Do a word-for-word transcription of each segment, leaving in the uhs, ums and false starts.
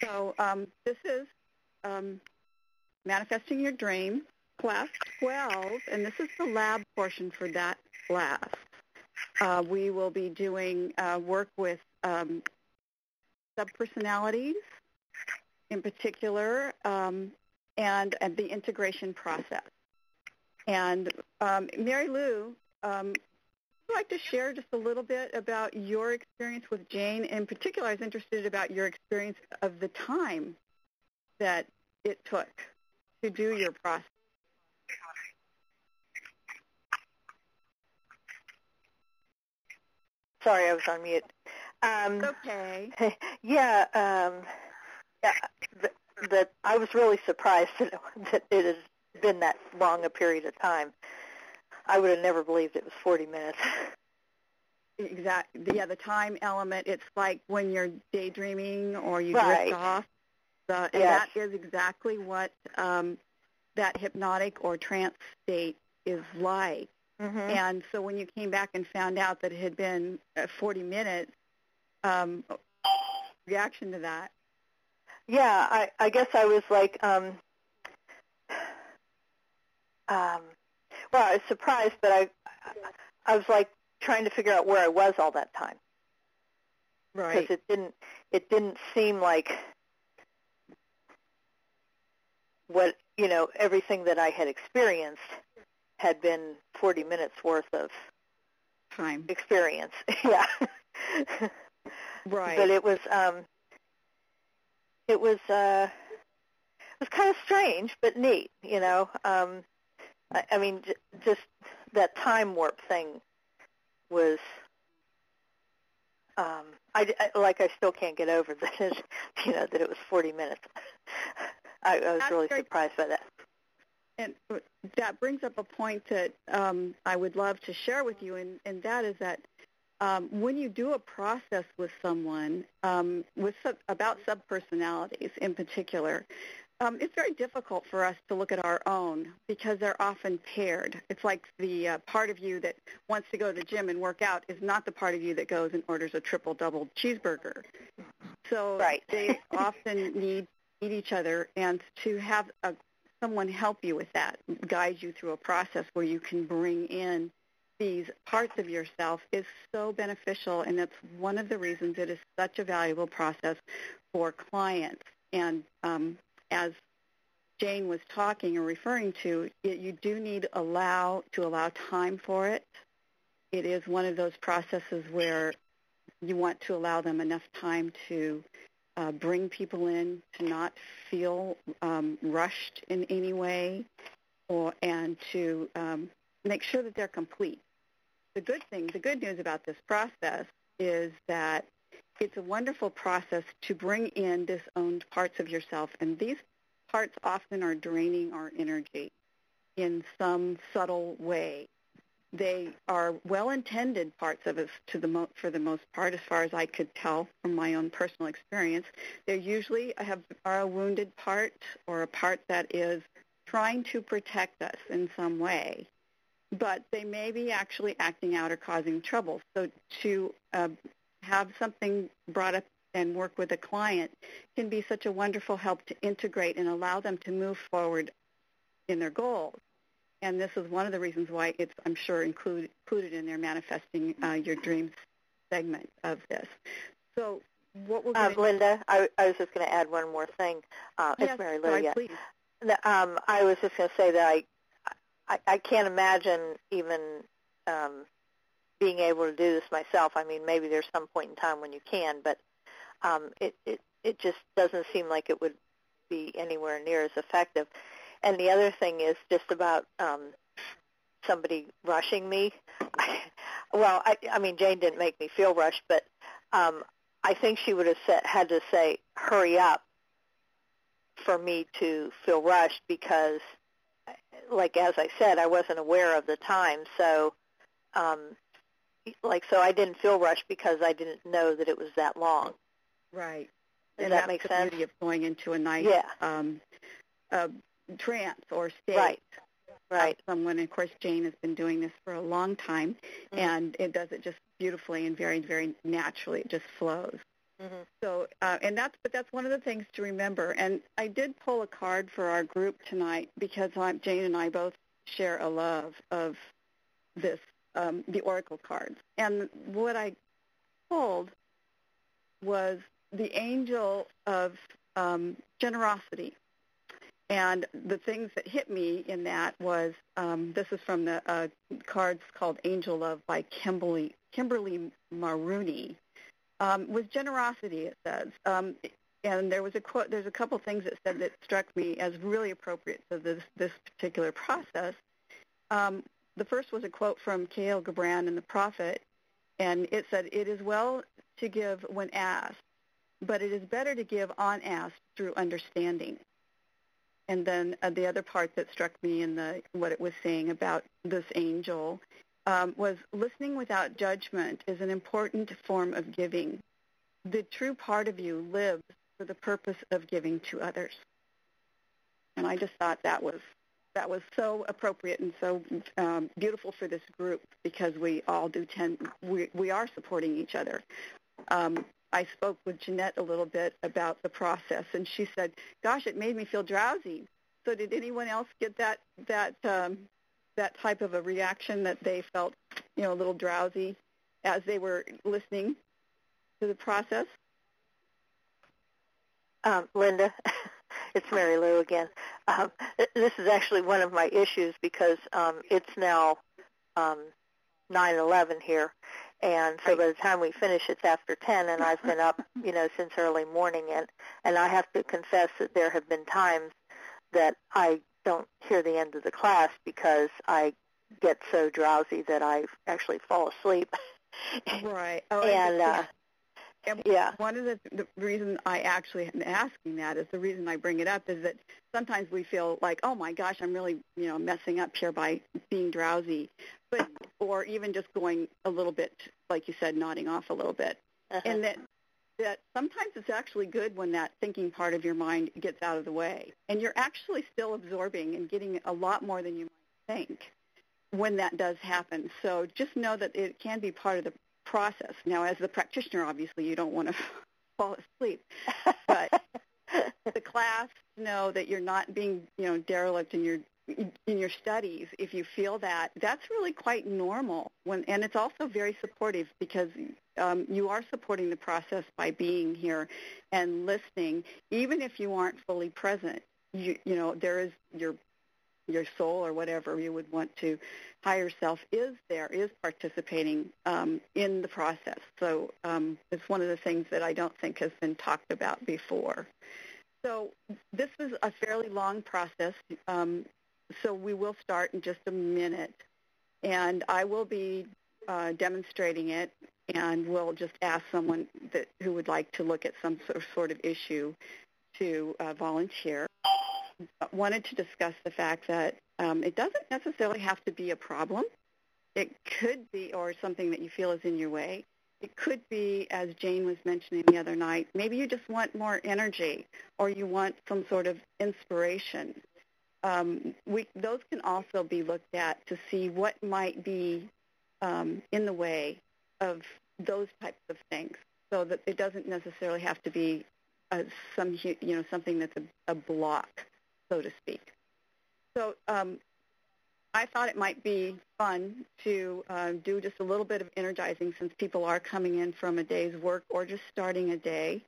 So um, this is um, Manifesting Your Dream, Class twelve, and this is the lab portion for that class. Uh, we will be doing uh, work with um, subpersonalities in particular, um, and, and the integration process. And um, Mary Lou, um, would you like to share just a little bit about your experience with Jane? In particular, I was interested about your experience of the time that it took to do your process. Sorry, I was on mute. Um, okay. Yeah, um, yeah the, the, I was really surprised that, that it has been that long a period of time. I would have never believed it was forty minutes. Exactly. Yeah, the time element, it's like when you're daydreaming or you Right. drift off. Uh, and Yes. that is exactly what um, that hypnotic or trance state is like. Mm-hmm. And so when you came back and found out that it had been uh, forty minutes, um, reaction to that? Yeah, I, I guess I was like, um, um, well, I was surprised, but I, I was like trying to figure out where I was all that time. Right. Because it didn't, it didn't seem like what, you know, everything that I had experienced had been forty minutes worth of time experience. Yeah. Right. But it was, um, it was, uh, it was kind of strange, but neat, you know. Um, I, I mean, j- just that time warp thing was, um, I, I, like, I still can't get over that, it, you know, that it was forty minutes. I, I was That's really very- surprised by that. And that brings up a point that um, I would love to share with you, and, and that is that um, when you do a process with someone, um, with sub, about subpersonalities in particular, um, it's very difficult for us to look at our own because they're often paired. It's like the uh, part of you that wants to go to the gym and work out is not the part of you that goes and orders a triple-double cheeseburger. So Right. they often need, need each other, and to have a someone help you with that, guide you through a process where you can bring in these parts of yourself is so beneficial, and that's one of the reasons it is such a valuable process for clients. And um, as Jane was talking or referring to, it, you do need allow to allow time for it. It is one of those processes where you want to allow them enough time to Uh, bring people in, to not feel um, rushed in any way, or and to um, make sure that they're complete. The good thing, the good news about this process is that it's a wonderful process to bring in disowned parts of yourself, and these parts often are draining our energy in some subtle way. They are well-intended parts of us to the mo- for the most part, as far as I could tell from my own personal experience. They usually have are a wounded part or a part that is trying to protect us in some way, but they may be actually acting out or causing trouble. So to uh, have something brought up and work with a client can be such a wonderful help to integrate and allow them to move forward in their goals. And this is one of the reasons why it's, I'm sure, include, included in their Manifesting uh, Your Dreams segment of this. So what we're going um, to Linda, I, I was just going to add one more thing. Uh, yes, it's Mary Lou. sorry, Yeah. please. Um, I was just going to say that I, I, I can't imagine even um, being able to do this myself. I mean, maybe there's some point in time when you can, but um, it, it, it just doesn't seem like it would be anywhere near as effective. And the other thing is just about um, somebody rushing me. I, well, I, I mean, Jane didn't make me feel rushed, but um, I think she would have said, had to say, hurry up for me to feel rushed because, like as I said, I wasn't aware of the time. So, um, like, so I didn't feel rushed because I didn't know that it was that long. Right. Does and that that's make the sense? beauty of going into a nice Yeah. um, uh, trance or state. Right. Right. Someone, of course, Jane has been doing this for a long time, Mm. and it does it just beautifully and very, very naturally. It just flows. Mm-hmm. So, uh, and that's but that's one of the things to remember. And I did pull a card for our group tonight because I'm, Jane and I both share a love of this, um, the oracle cards. And what I pulled was the angel of um, generosity. And the things that hit me in that was, um, this is from the uh, cards called Angel Love by Kimberly, Kimberly Maroney, um, was generosity, it says. Um, and there was a quote, there's a couple things that said that struck me as really appropriate to this, this particular process. Um, the first was a quote from Kael Gibran in The Prophet, and it said, "It is well to give when asked, but it is better to give unasked through understanding." And then uh, the other part that struck me in the what it was saying about this angel um, was listening without judgment is an important form of giving. The true part of you lives for the purpose of giving to others. And I just thought that was that was so appropriate and so um, beautiful for this group because we all do tend we we are supporting each other. Um, I spoke with Jeanette a little bit about the process, and she said, "Gosh, it made me feel drowsy." So, did anyone else get that that um, that type of a reaction that they felt, you know, a little drowsy as they were listening to the process? Um, Linda, it's Mary Lou again. Um, this is actually one of my issues because um, it's now um, nine eleven here. And so by the time we finish, it's after ten, and I've been up, you know, since early morning. And, and I have to confess that there have been times that I don't hear the end of the class because I get so drowsy that I actually fall asleep. Right. Oh, and, uh, and yeah. One of the, the reason I actually am asking that is the reason I bring it up is that sometimes we feel like, oh, my gosh, I'm really, you know, messing up here by being drowsy. But or even just going a little bit, like you said, nodding off a little bit. Uh-huh. And that that sometimes it's actually good when that thinking part of your mind gets out of the way. And you're actually still absorbing and getting a lot more than you might think when that does happen. So just know that it can be part of the process. Now, as the practitioner, obviously, you don't want to fall asleep. But the class, know that you're not being, you know, derelict in your in your studies. If you feel that, that's really quite normal. When and it's also very supportive because um, you are supporting the process by being here and listening, even if you aren't fully present. You you know there is your your soul or whatever you would want to higher self is there, is participating um, in the process. So um, it's one of the things that I don't think has been talked about before. So this is a fairly long process. Um, so we will start in just a minute. And I will be uh, demonstrating it, and we'll just ask someone that who would like to look at some sort of issue to uh, volunteer. I wanted to discuss the fact that um, it doesn't necessarily have to be a problem. It could be, or something that you feel is in your way. It could be, as Jane was mentioning the other night, maybe you just want more energy or you want some sort of inspiration. Um, we, those can also be looked at to see what might be um, in the way of those types of things, so that it doesn't necessarily have to be uh, some, you know, something that's a, a block, so to speak. So um, I thought it might be fun to uh, do just a little bit of energizing since people are coming in from a day's work or just starting a day.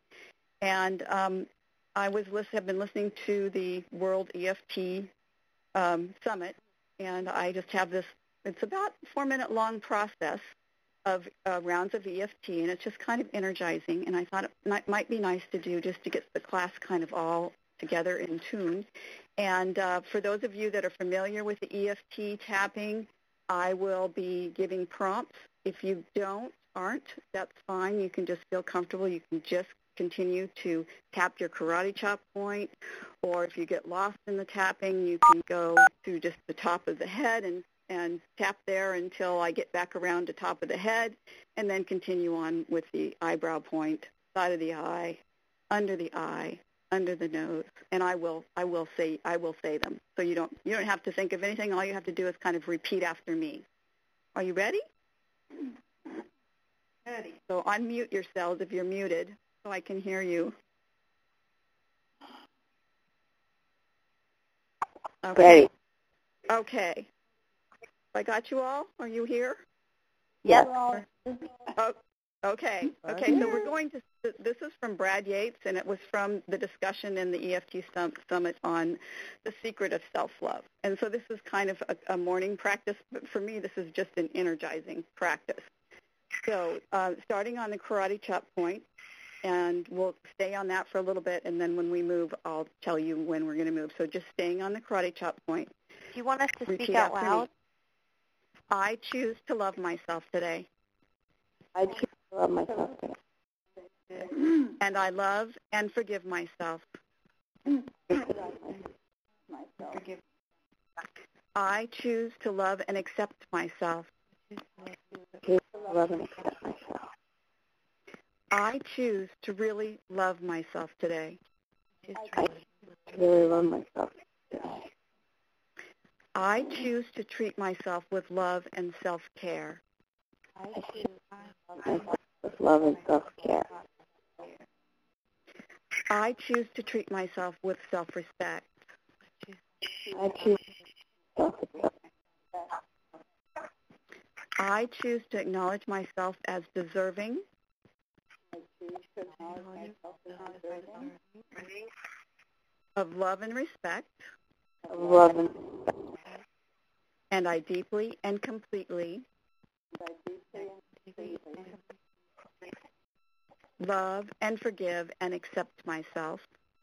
And um, I was list- have been listening to the World E F T um, Summit, and I just have this, it's about a four-minute long process of uh, rounds of E F T, and it's just kind of energizing. And I thought it might be nice to do just to get the class kind of all together in tune. And uh, for those of you that are familiar with the E F T tapping, I will be giving prompts. If you don't, aren't, that's fine. You can just feel comfortable. You can just continue to tap your karate chop point, or if you get lost in the tapping, you can go to just the top of the head and, and tap there until I get back around to top of the head, and then continue on with the eyebrow point, side of the eye, under the eye, under the nose, and I will I will say I will say them. So you don't you don't have to think of anything. All you have to do is kind of repeat after me. Are you ready? Ready. So unmute yourselves if you're muted. so I can hear you. Okay. Ready. Okay. I got you all? Are you here? Yes. Oh, okay. Okay, so we're going to, this is from Brad Yates, and it was from the discussion in the E F T Summit on the secret of self-love. And so this is kind of a, a morning practice, but for me, this is just an energizing practice. So uh, starting on the karate chop point, and we'll stay on that for a little bit, and then when we move, I'll tell you when we're going to move. So just staying on the karate chop point. Do you want us to Repeat speak out after me. loud? I choose to love myself today. I choose to love myself today. And I love and forgive myself. I choose to love and accept myself. Choose to love and accept myself. I choose to really love myself today. I really love myself today. I choose to treat myself with love and self-care. I choose myself with love and self-care. I choose to treat myself with self-respect. I choose self-respect. I choose to acknowledge myself as deserving. Of love and respect. Of love and respect. And I deeply and completely love and forgive and accept myself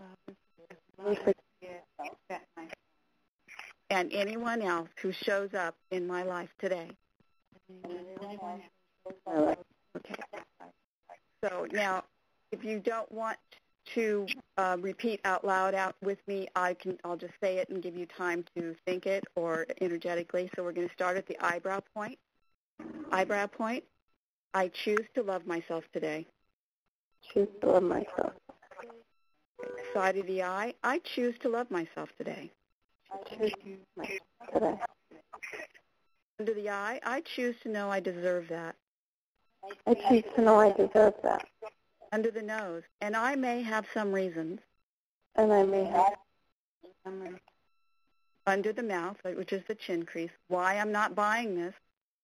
and anyone else who shows up in my life today. Okay. So now, if you don't want to uh, repeat out loud out with me, I can. I'll just say it and give you time to think it or energetically. So we're going to start at the eyebrow point. Eyebrow point. I choose to love myself today. Choose to love myself. Side of the eye. I choose to love myself today. I choose to love myself today. Under the eye. I choose to know I deserve that. I choose to know I deserve that. Under the nose. And I may have some reasons. And I may have some reasons. Under the mouth, which is the chin crease. Why I'm not buying this.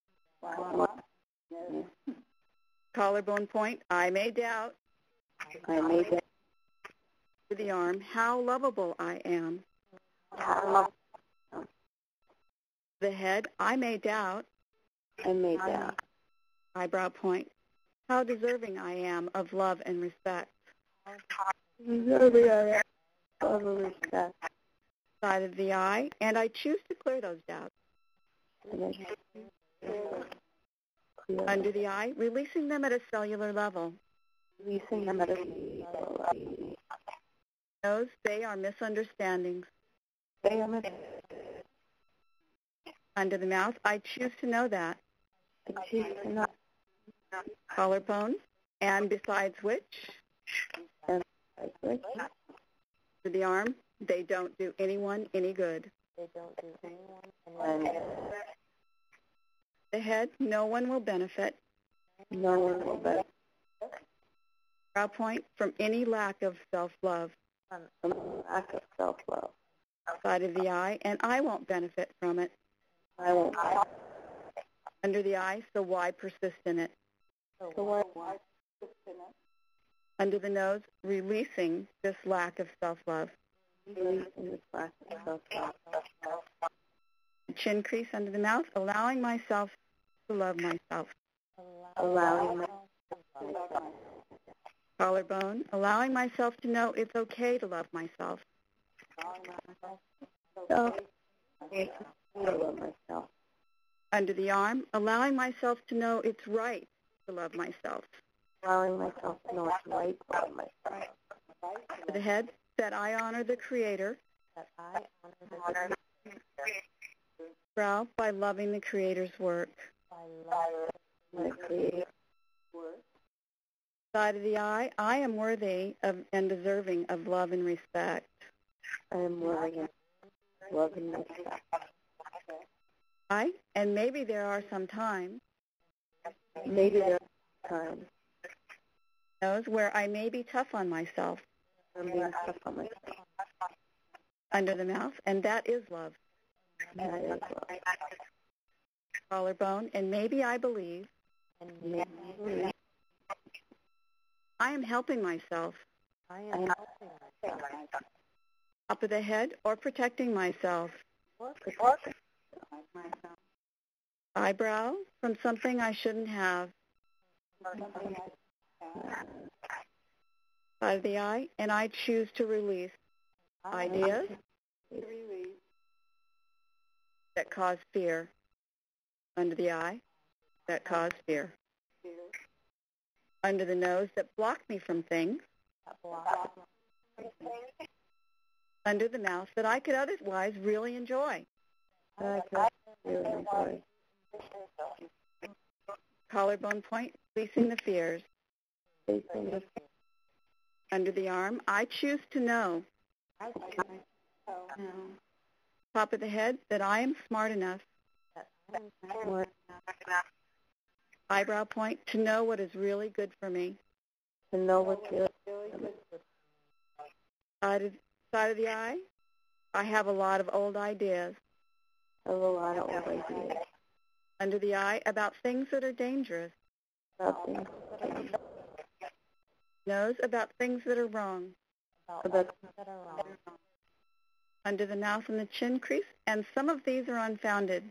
Collarbone point. I may doubt. I may doubt. To the arm. How lovable I am. How The head. I may doubt. I may doubt. Eyebrow point. How deserving I am of love and respect. Deserving I am of love and respect. Side of the eye. And I choose to clear those doubts. And I choose to clear Under the eye. Releasing them at a cellular level. Releasing them at a cellular level. Nose. They are misunderstandings. They are mis- Under the mouth. I choose to know that. I choose to know. Collarbone. And besides which. And besides which. To the arm. They don't do anyone any good. They don't do anyone any good. The head. No one will benefit. No one will benefit. Brow point. From any lack of self-love. From lack of self-love. Side of the eye. And I won't benefit from it. I won't benefit. Under the eye. So why persist in it? So why persist in it? Under the nose. Releasing this lack of self-love. Releasing this lack of self-love. Chin crease under the mouth. Allowing myself to love myself. Allowing myself to love myself. Collarbone. Allowing myself to know it's okay to love myself. So, I love myself. Under the arm. Allowing myself to know it's right to love myself. Allowing myself to know it's right to love myself. To the head. That I honor the Creator. That I honor the Creator. Brow. By loving the Creator's work. By loving the Creator's work. Side of the eye. I am worthy of and deserving of love and respect. I am worthy of love and respect. I, and maybe there are some times Maybe there are times Nose, where I may be tough on myself. I'm being tough on myself. Under the mouth, and that is love. That is love. Collarbone, and maybe I believe. And maybe I believe. I am helping myself. I am helping myself. Top of the head, or protecting myself. Or protecting myself. Eyebrow, from something I shouldn't have. Side of the eye, and I choose to release. Ideas that cause fear. Under the eye, that cause fear. Under the nose, that block me from things. Under the mouth, that I could otherwise really enjoy. I could really enjoy. Collarbone point, releasing the fears. Facing the Under the arm, I choose to know. Top of the head, that I am smart enough. Eyebrow point, to know what is really good for me. To know what's really good. Side of, side of the eye, I have a lot of old ideas. I have a lot of old ideas. Under the eye, about things that are dangerous. About things. Nose, about things that are wrong. About things that are wrong. Under the mouth and the chin crease, and some of these are unfounded.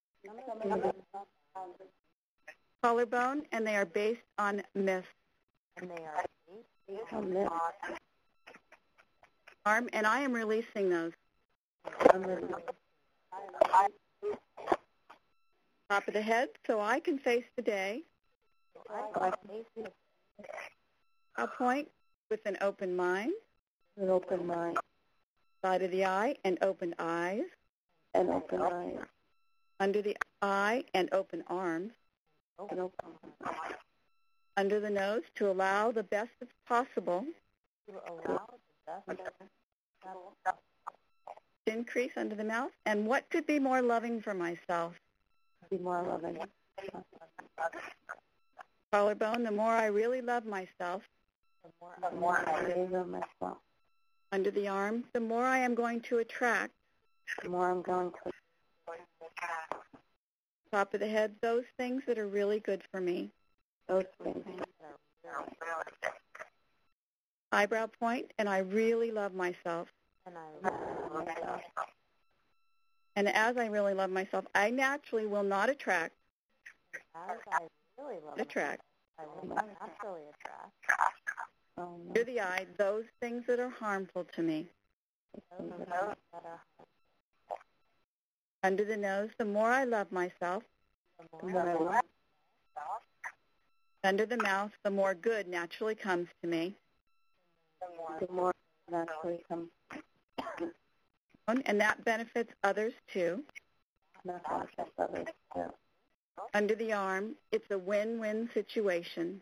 Collarbone, and they are based on myths. And they are based on myths. Arm, and I am releasing those. I'm releasing. Top of the head, so I can face the day. I'll point with an open mind. An open mind. Side of the eye, and open eyes. And open eyes. Under the eye, and open arms. And open arms. Under the nose, to allow the best as possible. To allow the best as possible. Chin crease under the mouth, and what could be more loving for myself? Be more loving. Collarbone, the more I really love myself. The more, the more I really love myself. Under the arm, the more I am going to attract. The more I'm going to Top of the head, those things that are really good for me. Those things that are really good. Eyebrow point, and I really love myself. And I love myself. And as I really love myself, I naturally will not attract. As I really love attract. myself, I will not naturally attract. Oh, no. Under the eye, those things that are harmful to me. Those things that are harmful. Under the nose, the more I love myself. The more I love myself. Under the mouth, the more good naturally comes to me. The more naturally comes And that benefits others too. That benefits others too. Under the arm, it's a win-win situation.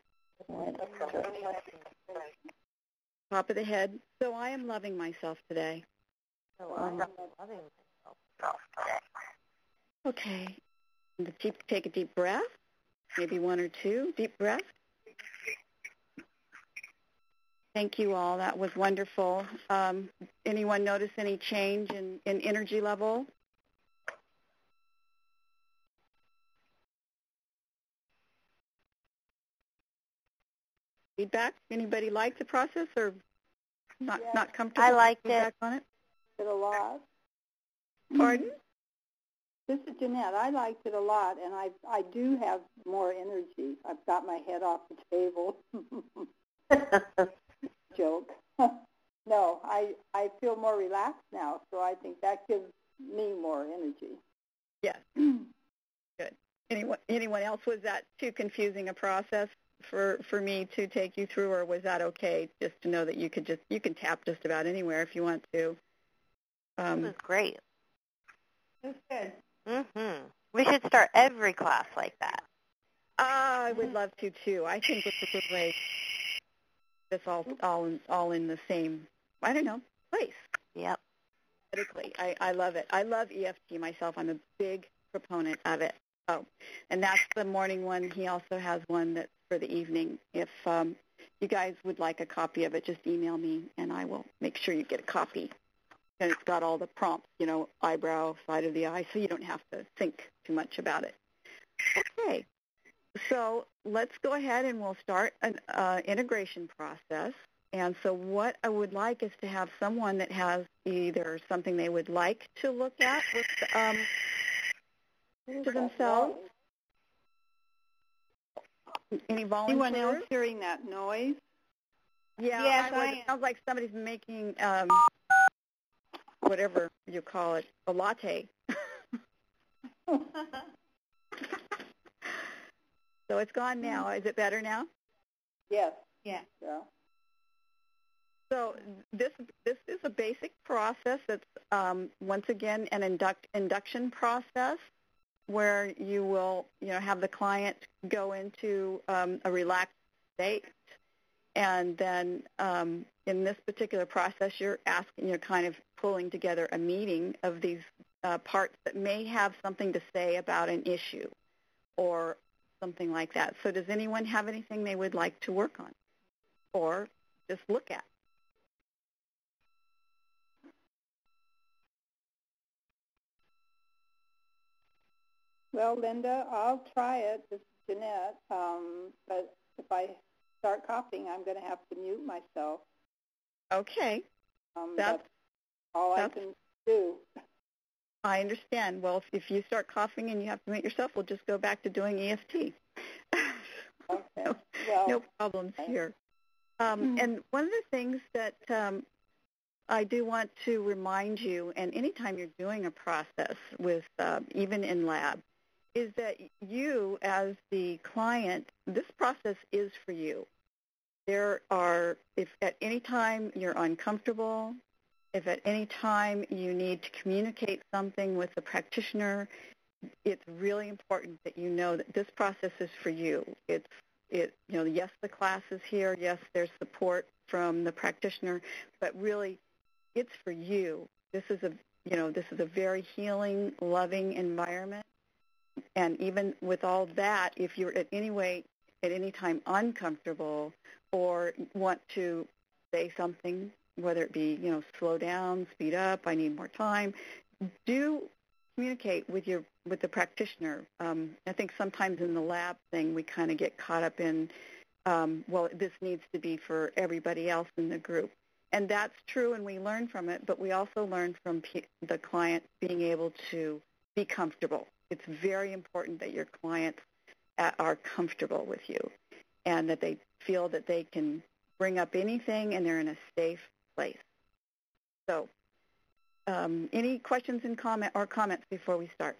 Top of the head, so I am loving myself today. So I am loving myself today. Okay. And the deep, take a deep breath, maybe one or two deep breaths. Thank you all. That was wonderful. Um, anyone notice any change in, in energy level? Feedback? Anybody like the process or not, yes. not comfortable? I liked feedback it. On it? It a lot. Pardon? This is Jeanette. I liked it a lot, and I I do have more energy. I've got my head off the table. Joke. No, I I feel more relaxed now, so I think that gives me more energy. Yes. Good. Anyone anyone else, was that too confusing a process for for me to take you through, or was that okay just to know that you could just you can tap just about anywhere if you want to? Um, This was great. That's good. Mhm. We should start every class like that. I would love to too. I think it's a good way. It's all all in, all in the same, I don't know, place. Yep. Politically, I, I love it. I love E F T myself. I'm a big proponent of it. Oh, and that's the morning one. He also has one that's for the evening. If um, you guys would like a copy of it, just email me, and I will make sure you get a copy. And it's got all the prompts, you know, eyebrow, side of the eye, so you don't have to think too much about it. Okay, so let's go ahead and we'll start an uh, integration process. And so what I would like is to have someone that has either something they would like to look at with, um, to themselves. Any volunteers? Anyone else hearing that noise? Yeah, Yes, I was, I it sounds like somebody's making um, whatever you call it, a latte. So it's gone now. Is it better now? Yes. Yeah. Yeah. So this this is a basic process. It's um, once again an induct, induction process where you will you know have the client go into um, a relaxed state, and then um, in this particular process, you're asking, you're kind of pulling together a meeting of these uh, parts that may have something to say about an issue or something like that. So does anyone have anything they would like to work on or just look at? Well, Linda, I'll try it. This is Jeanette. Um, but if I start coughing, I'm going to have to mute myself. Okay. Um, That's, that's all that's, I can do. I understand. Well, if, if you start coughing and you have to mute yourself, we'll just go back to doing E F T. Okay. no, Well, no problems okay. here. Um, Mm-hmm. And one of the things that um, I do want to remind you, and anytime you're doing a process with, uh, even in lab, is that you as the client, this process is for you. There are, if at any time you're uncomfortable, if at any time you need to communicate something with the practitioner, it's really important that you know that this process is for you. It's, it, you know, yes, the class is here. Yes, there's support from the practitioner, but really, it's for you. This is a, you know, this is a very healing, loving environment. And even with all that, if you're at any way, at any time uncomfortable or want to say something, whether it be, you know, slow down, speed up, I need more time, do communicate with your with the practitioner. Um, I think sometimes in the lab thing we kind of get caught up in, um, well, this needs to be for everybody else in the group. And that's true, and we learn from it, but we also learn from p- the client being able to be comfortable. It's very important that your clients are comfortable with you and that they feel that they can bring up anything and they're in a safe place. So um, any questions and comment or comments before we start?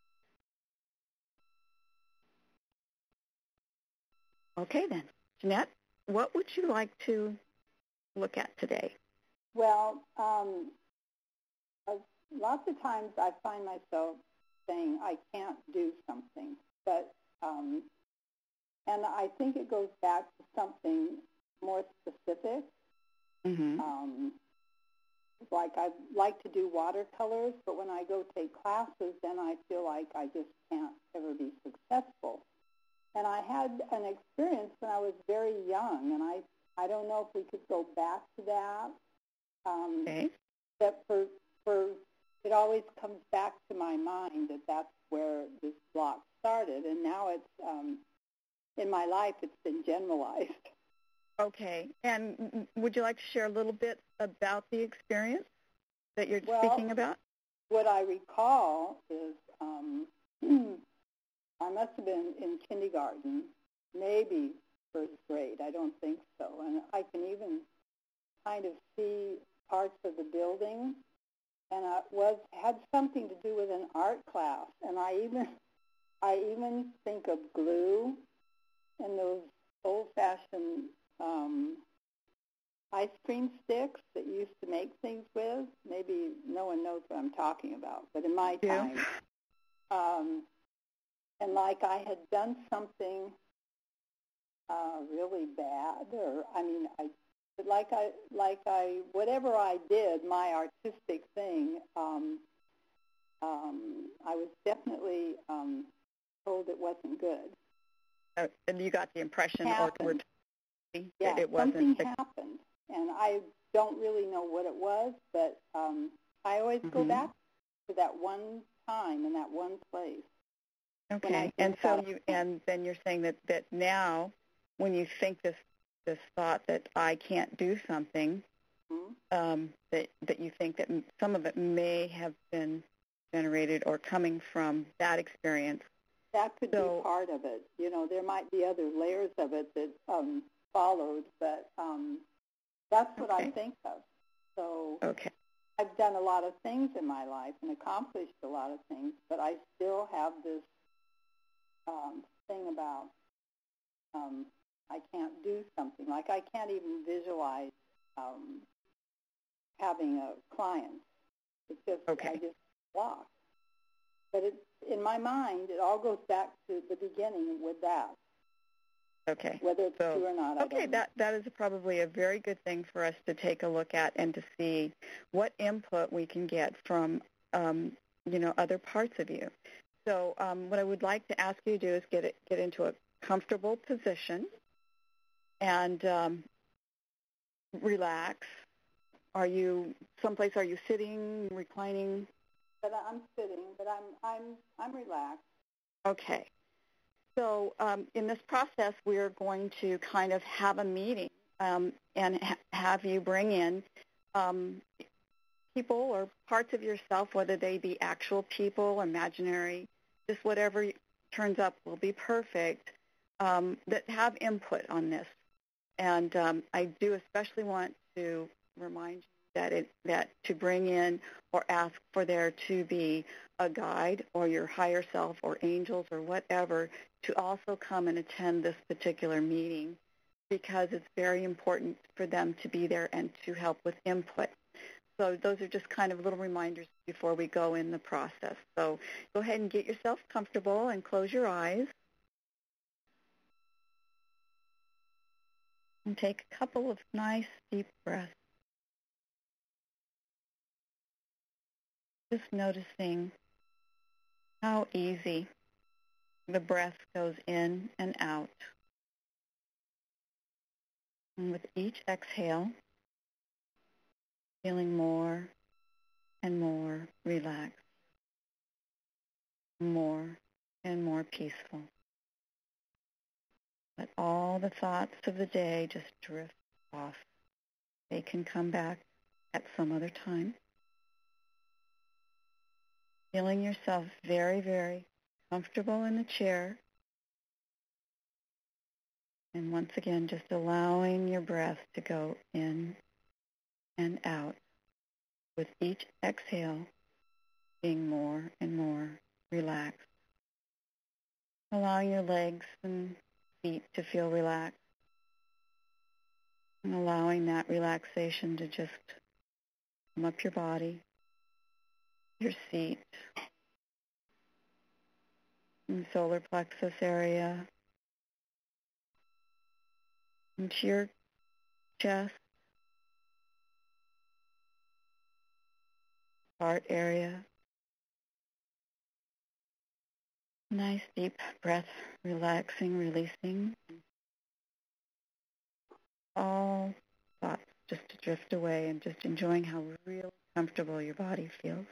Okay, then. Jeanette, what would you like to look at today? Well, um, uh, lots of times I find myself saying I can't do something, but um, and I think it goes back to something more specific. Mm-hmm. Um, like I like to do watercolors, but when I go take classes, then I feel like I just can't ever be successful. And I had an experience when I was very young, and I, I don't know if we could go back to that. Um, Okay. that for, for it always comes back to my mind that that's where this block started, and now it's, um, in my life, it's been generalized. Okay. And would you like to share a little bit about the experience that you're well, speaking about? What I recall is um, I must have been in kindergarten, maybe first grade. I don't think so. And I can even kind of see parts of the building. And it was had something to do with an art class. And I even I even think of glue and those old-fashioned um, ice cream sticks that you used to make things with. Maybe no one knows what I'm talking about, but in my Yeah. time, um, and like I had done something uh, really bad, or I mean, I like I like I whatever I did, my artistic thing, um, um, I was definitely um, told it wasn't good. Uh, and you got the impression or Happened. were Yeah, that it wasn't something the, happened, and I don't really know what it was, but um, I always mm-hmm. go back to that one time and that one place. Okay, and so you, and then you're saying that, that now, when you think this this thought that I can't do something, mm-hmm. um, that that you think that some of it may have been generated or coming from that experience. That could so, be part of it. You know, there might be other layers of it that um, followed, but um, that's what okay. I think of. So okay. I've done a lot of things in my life and accomplished a lot of things, but I still have this um, thing about um, I can't do something. Like I can't even visualize um, having a client. It's just, okay. I just block. But it, in my mind, it all goes back to the beginning with that. Okay. Whether it's so, true or not, I okay, don't that, know. that is probably a very good thing for us to take a look at and to see what input we can get from, um, you know, other parts of you. So um, what I would like to ask you to do is get it, get into a comfortable position and um, relax. Are you someplace? Are you sitting, reclining? But I'm sitting, but I'm I'm I'm relaxed. Okay. So um, in this process, we are going to kind of have a meeting um, and ha- have you bring in um, people or parts of yourself, whether they be actual people, imaginary, just whatever turns up will be perfect, um, that have input on this. And um, I do especially want to remind you that it, that to bring in or ask for there to be a guide or your higher self or angels or whatever to also come and attend this particular meeting, because it's very important for them to be there and to help with input. So those are just kind of little reminders before we go in the process. So go ahead and get yourself comfortable and close your eyes. And take a couple of nice deep breaths. Just noticing how easy the breath goes in and out. And with each exhale, feeling more and more relaxed, more and more peaceful. Let all the thoughts of the day just drift off. They can come back at some other time. Feeling yourself very, very comfortable in the chair. And once again, just allowing your breath to go in and out. With each exhale, being more and more relaxed. Allowing your legs and feet to feel relaxed. And allowing that relaxation to just come up your body, your seat, and solar plexus area, into your chest, heart area. Nice deep breath, relaxing, releasing. All thoughts just to drift away and just enjoying how really comfortable your body feels.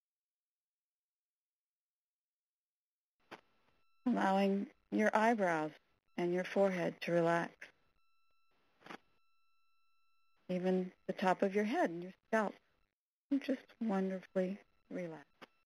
Allowing your eyebrows and your forehead to relax. Even the top of your head and your scalp. You're just wonderfully relaxed.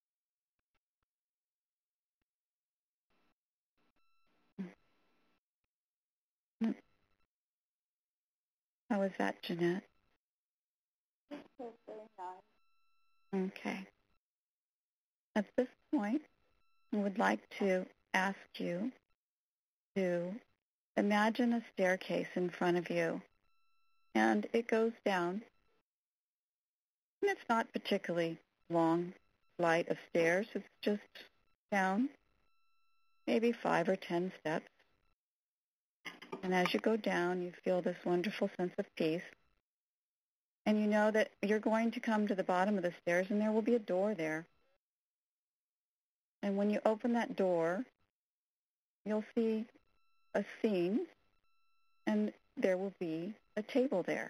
How was that, Jeanette? It was very nice. Okay. At this point, I would like to ask you to imagine a staircase in front of you, and it goes down. And it's not particularly long flight of stairs. It's just down, maybe five or ten steps. And as you go down, you feel this wonderful sense of peace. And you know that you're going to come to the bottom of the stairs, and there will be a door there. And when you open that door, you'll see a scene, and there will be a table there.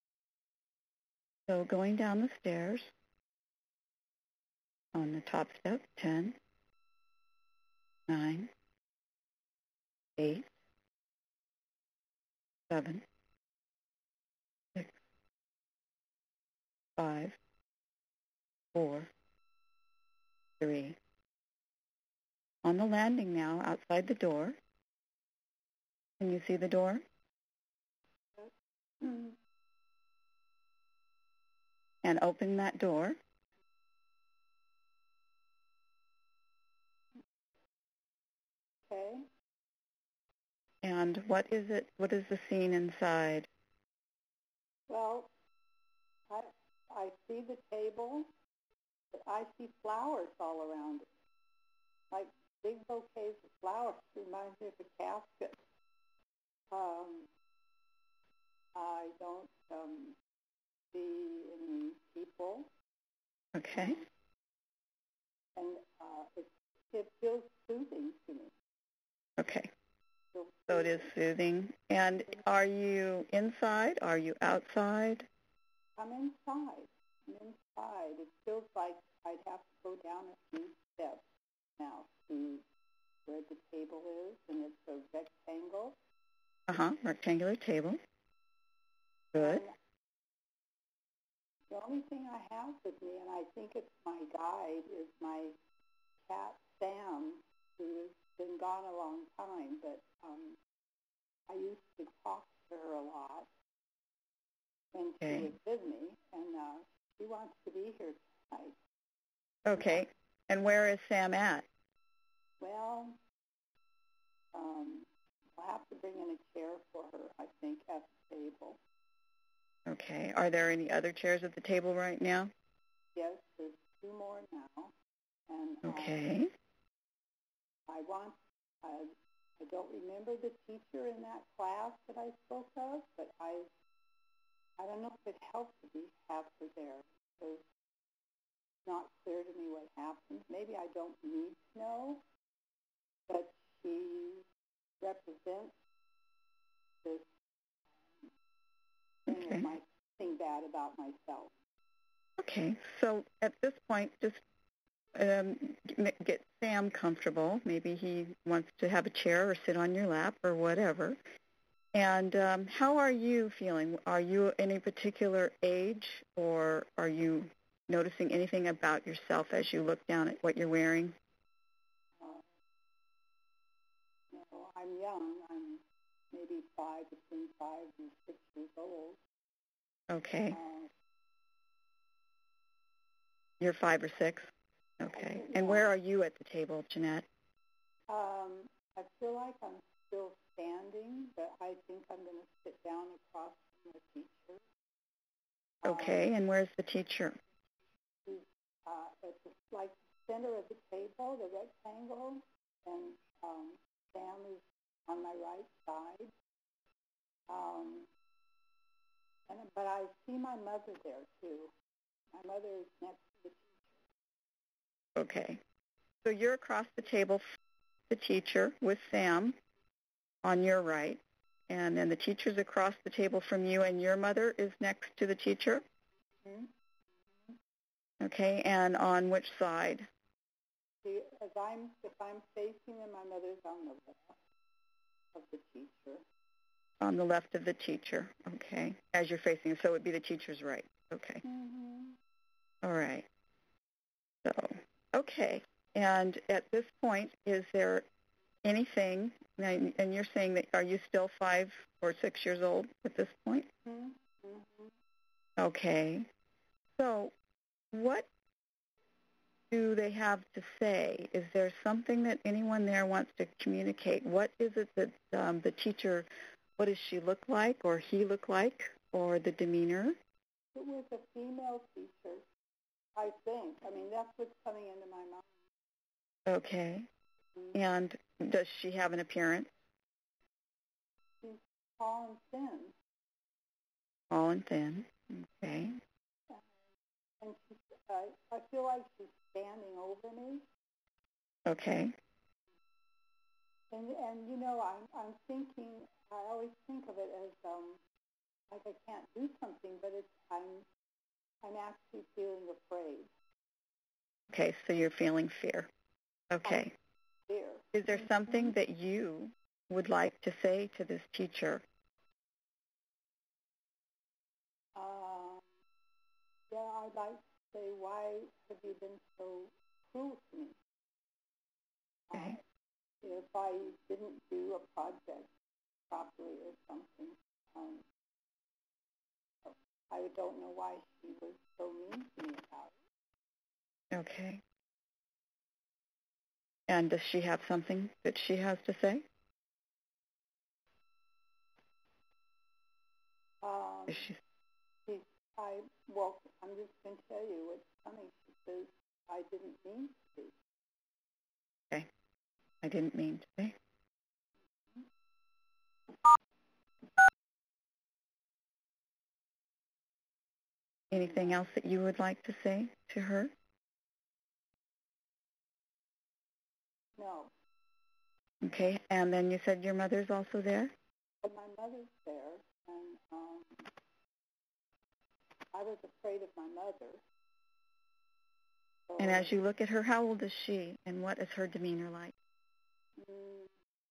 So going down the stairs, on the top step, ten, nine, eight, seven, six, five, four, three. On the landing now, outside the door. Can you see the door? Mm-hmm. And open that door. Okay. And what is it? What is the scene inside? Well, I I see the table, but I see flowers all around it, like big bouquets of flowers. Reminds me of a casket. Um, I don't um, see any people. Okay. And uh, it, it feels soothing to me. Okay. So it is soothing. And are you inside? Are you outside? I'm inside. I'm inside. It feels like I'd have to go down a few steps now to where the table is, and it's a rectangle. Uh-huh, rectangular table. Good. And the only thing I have with me, and I think it's my guide, is my cat, Sam, who has been gone a long time, but um, I used to talk to her a lot when Okay. she was with me, and uh, she wants to be here tonight. Okay. And where is Sam at? Well, um, I'll have to bring in a chair for her, I think, at the table. Okay. Are there any other chairs at the table right now? Yes, there's two more now. And Okay. uh, I want, uh, I don't remember the teacher in that class that I spoke of, but I I don't know if it helps to be, have her there. Because it's not clear to me what happened. Maybe I don't need to know, but she represents this thing Okay. of my thing bad about myself. Okay. So at this point, just um, get Sam comfortable. Maybe he wants to have a chair or sit on your lap or whatever. And um, how are you feeling? Are you any particular age, or are you noticing anything about yourself as you look down at what you're wearing? Uh, you know, I'm young. I'm maybe five, between five and six years old. Okay. Uh, You're five or six? Okay. And where are you at the table, Jeanette? um, I feel like I'm still standing, but I think I'm going to sit down across from the teacher. Okay. Um, And where's the teacher? She's uh, at the like center of the table, the rectangle, and um, Sam is on my right side. Um, and but I see my mother there too. My mother is next to the teacher. Okay. So you're across the table from the teacher with Sam on your right, and then the teacher's across the table from you, and your mother is next to the teacher? Mm-hmm. Okay, and on which side? See, as I'm, if I'm facing them, my mother's on the left of the teacher. On the left of the teacher, okay, as you're facing, so it would be the teacher's right. Okay. Mm-hmm. All right. So, okay, and at this point, is there anything, and you're saying that, are you still five or six years old at this point? Mm-hmm. Okay. So what do they have to say? Is there something that anyone there wants to communicate? What is it that um, the teacher, what does she look like or he look like, or the demeanor? It was a female teacher, I think. I mean, that's what's coming into my mind. Okay. Mm-hmm. And does she have an appearance? She's tall and thin. Tall and thin. Okay. And she's, uh, I feel like she's standing over me. Okay. And, and you know, I'm, I'm thinking, I always think of it as um, like I can't do something, but it's, I'm, I'm actually feeling afraid. Okay, so you're feeling fear. Okay. Fear. Is there something that you would like to say to this teacher? Um, yeah, I'd like to say, why have you been so cruel to me? Okay. Uh, if I didn't do a project properly or something, um, I don't know why she was so mean to me about it. Okay. And does she have something that she has to say? Um, Is she... she, I, well, I'm just going to tell you what's coming. She says, I didn't mean to. Okay. I didn't mean to say. Anything else that you would like to say to her? No. Okay. And then you said your mother's also there? But my mother's there, and um, I was afraid of my mother. So, And as you look at her, how old is she, and what is her demeanor like? mm,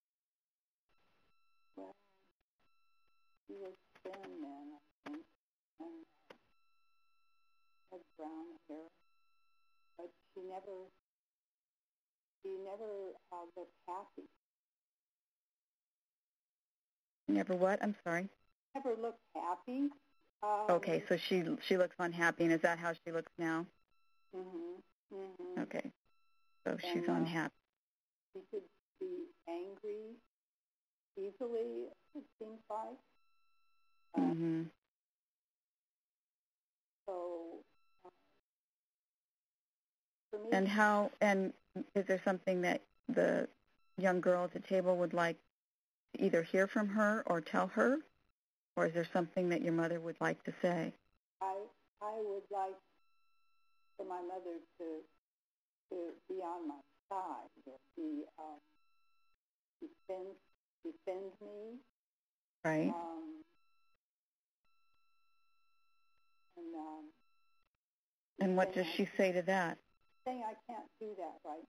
well, she was thin then, I think, and had brown hair, but she never, she never uh, looked happy. Never what? I'm sorry. Never looked happy. Um, Okay, so she she looks unhappy, and is that how she looks now? Mhm. Mhm. Okay, so And, she's uh, unhappy. She could be angry easily. It seems like. Uh, Mm-hmm. So, uh, for me, And how? And is there something that the young girl at the table would like to either hear from her or tell her, or is there something that your mother would like to say? I I would like for my mother to to be on my side, to be um, defend defend me. Right. Um, and um, And what does saying she say to that? I, saying I can't do that right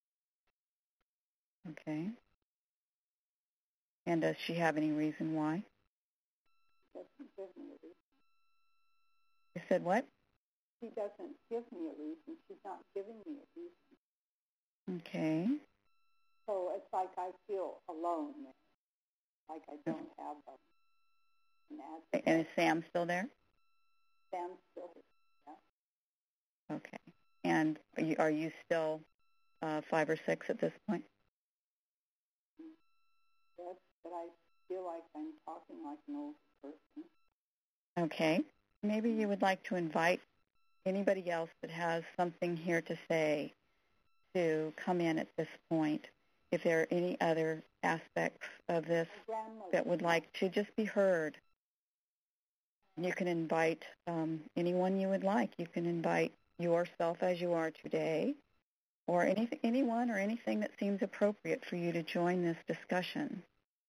now. Okay. And does she have any reason why? Doesn't give me a reason. You said what? She doesn't give me a reason. She's not giving me a reason. Okay. So it's like I feel alone there. Like I don't have a, an advocate. And is Sam still there? Sam's still here. Yeah. Okay. And are you, are you still uh, five or six at this point? Yes, but I feel like I'm talking like an old person. Okay. Maybe you would like to invite anybody else that has something here to say to come in at this point. If there are any other aspects of this that would like to just be heard, you can invite um, anyone you would like. You can invite yourself as you are today, or anything, anyone or anything that seems appropriate for you to join this discussion.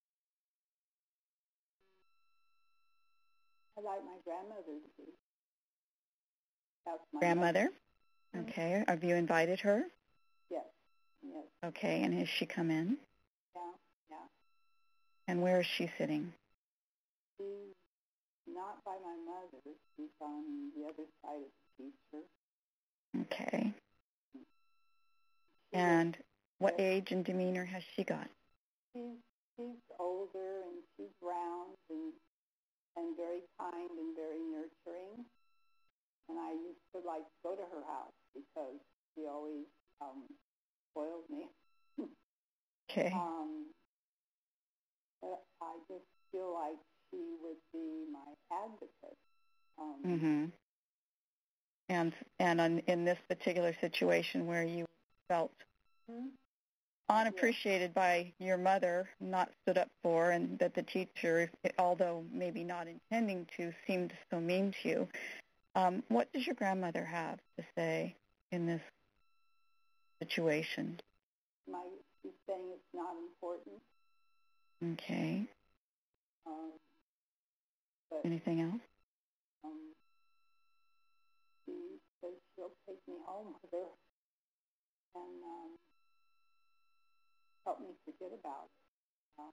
I'd like my grandmother to be. That's my Grandmother? mother. Okay. Have you invited her? Yes. Yes. Okay. And has she come in? Yeah. Yeah. And where is she sitting? She's not by my mother. She's on the other side of the teacher. Okay. She And what age and demeanor has she got? She's, she's older, and she's round and and very kind and very nurturing. And I used to like to go to her house because she always um, spoiled me. Okay. um, but I just feel like she would be my advocate. Um, Mm-hmm. And and on, in this particular situation where you felt hmm? unappreciated by your mother, not stood up for, and that the teacher, although maybe not intending to, seemed so mean to you, um, what does your grandmother have to say in this situation? My, she's saying it's not important. Okay. Um, but Anything else? um, she says she'll take me home with her and um, help me forget about it. Um,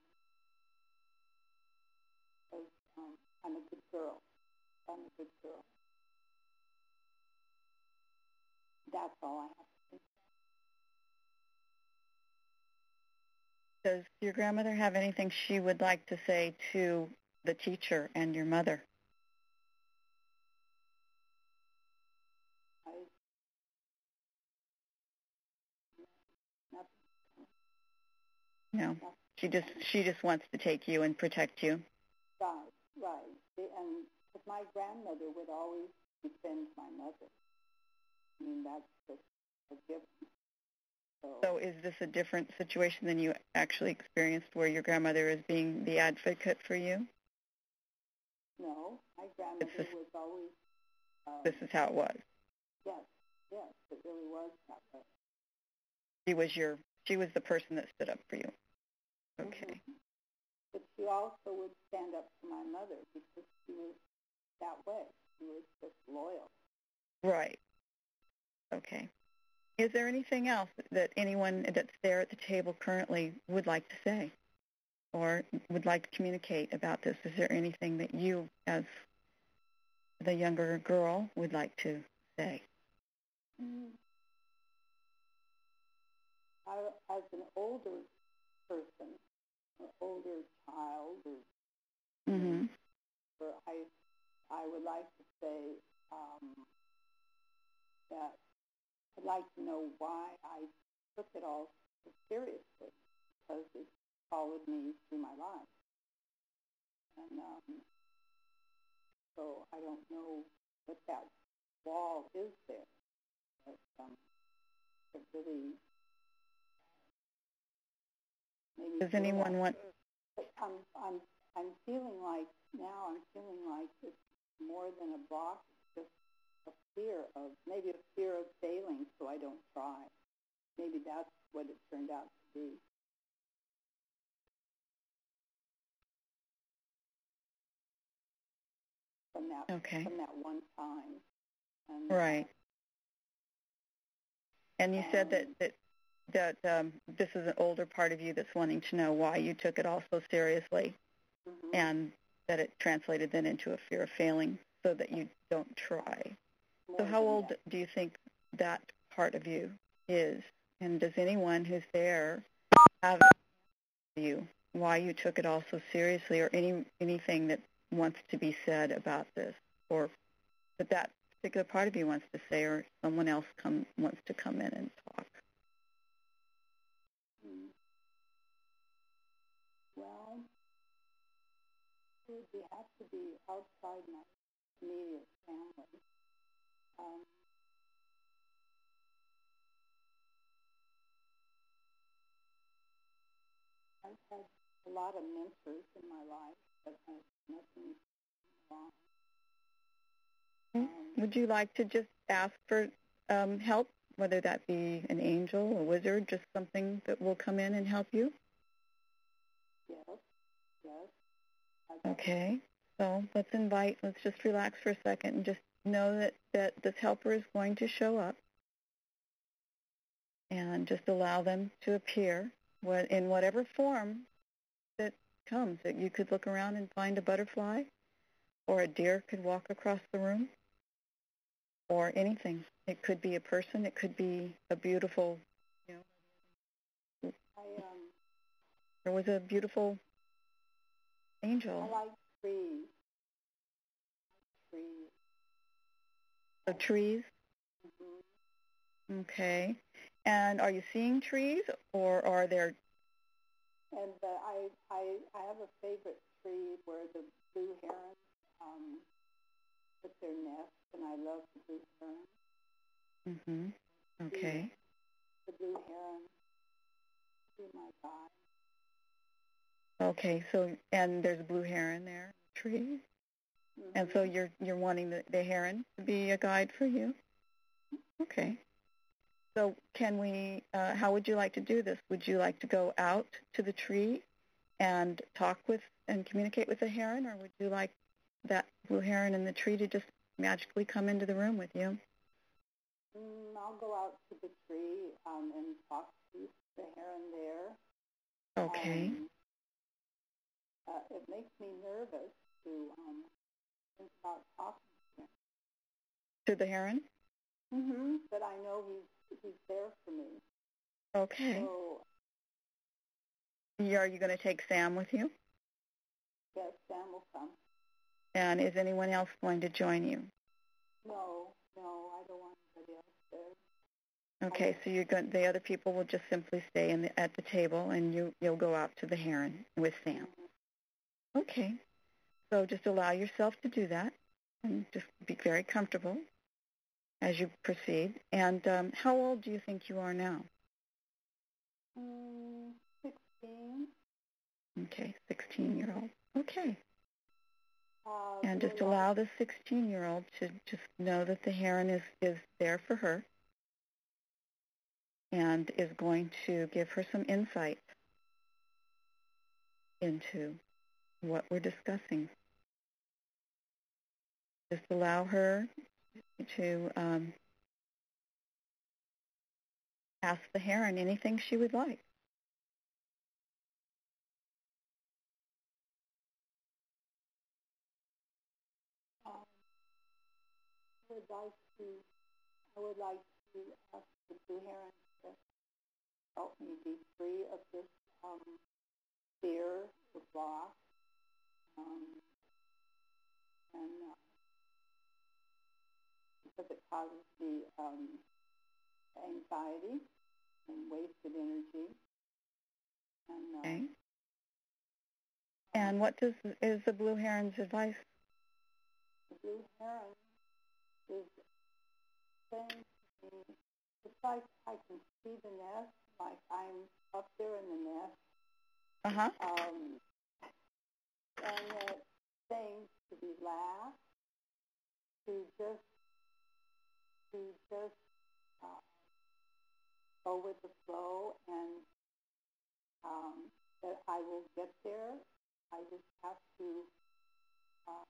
because um, I'm a good girl. I'm a good girl. That's all I have to say. Does your grandmother have anything she would like to say to the teacher and your mother? I, nothing, No. nothing. She just she just wants to take you and protect you. Right, right. And because my grandmother would always defend my mother. I mean, that's just a given. So, So is this a different situation than you actually experienced where your grandmother is being the advocate for you? no, my grandmother This- was always... Um, This is how it was. yes, yes, it really was that way. She was your she was the person that stood up for you. Okay. Mm-hmm. But she also would stand up for my mother because she was that way. She was just loyal. Right. Okay. Is there anything else that anyone that's there at the table currently would like to say or would like to communicate about this? Is there anything that you, as the younger girl, would like to say? Mm. I, as an older person, an older child, or, Mm-hmm. or I, I would like to say um, that I'd like to know why I took it all so seriously, because it followed me through my life. And um, so I don't know what that wall is there, but um, it really made me Does feel anyone that. want... But I'm, I'm, I'm feeling like, now I'm feeling like it's more than a block, it's just a fear of, maybe a fear of failing so I don't try. Maybe that's what it turned out to be. From that, Okay. from that one time. And, Right. And you said that, that that um, this is an older part of you that's wanting to know why you took it all so seriously, mm-hmm. and that it translated then into a fear of failing so that you don't try. More So how than old that. do you think that part of you is? And does anyone who's there have you why you took it all so seriously, or any anything that wants to be said about this, or that that particular part of you wants to say, or someone else come wants to come in and talk? Mm. Well, it would have to be outside my immediate family. Um, I've had a lot of mentors in my life, but uh, nothing wrong. Um, Would you like to just ask for um, help, whether that be an angel, a wizard, just something that will come in and help you? yes, yes. I'd Okay. So let's invite, let's just relax for a second and just know that, that this helper is going to show up, and just allow them to appear in whatever form that comes. That you could look around and find a butterfly, or a deer could walk across the room, or anything. It could be a person. It could be a beautiful, you know, I, um, there was a beautiful angel. I like trees. Trees. So trees. Mm-hmm. Okay. And are you seeing trees, or are there... And uh, I, I, I have a favorite tree where the blue herons um, put their nest, and I love the blue heron. Mm-hmm. Okay. The, the blue heron. Be my guide. Okay. So, and there's a blue heron there, tree, Mm-hmm. and so you're you're wanting the, the heron to be a guide for you. Okay. So can we, uh, how would you like to do this? Would you like to go out to the tree and talk with and communicate with the heron, or would you like that blue heron in the tree to just magically come into the room with you? Mm, I'll go out to the tree um, and talk to the heron there. Okay. Um, uh, it makes me nervous to um, think about talking to him. To the heron? Mm-hmm. But I know he's he's there for me. Okay. So, Are you going to take Sam with you? yes, Sam will come. And is anyone else going to join you? No, no, I don't want anybody else there. Okay, so you're going. The other people will just simply stay in the, at the table, and you you'll go out to the heron with Sam. Mm-hmm. Okay. So just allow yourself to do that, and just be very comfortable as you proceed. And um, how old do you think you are now? Mm, sixteen. Okay, sixteen-year-old. Okay. Uh, And just allow the sixteen-year-old to just know that the heron is, is there for her and is going to give her some insight into what we're discussing. Just allow her to um, ask the heron anything she would like. um, I would like to. I would like to ask the blue heron to help me be free of this um, fear, the block, um, and uh, because it causes me um, anxiety and wasted energy. And, uh, Okay. And what does is the blue heron's advice? The blue heron is saying to me, it's like I can see the nest, like I'm up there in the nest. Uh-huh. Um, and it's saying to relax, to just, to just uh, go with the flow, and um, that I will get there. I just have to uh,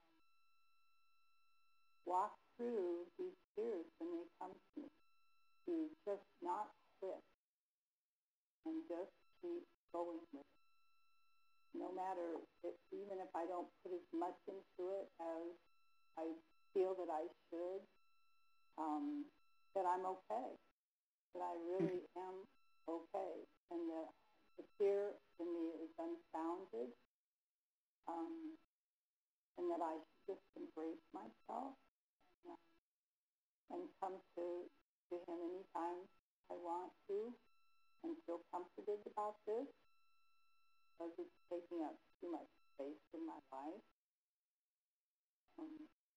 walk through these fears when they come to me, to just not quit and just keep going with it. No matter, if, even if I don't put as much into it as I feel that I should, um, that I'm okay, that I really am okay, and that the fear in me is unfounded, um, and that I should just embrace myself and, uh, and come to, to him anytime I want to and feel comforted about this, because it's taking up too much space in my life. Um,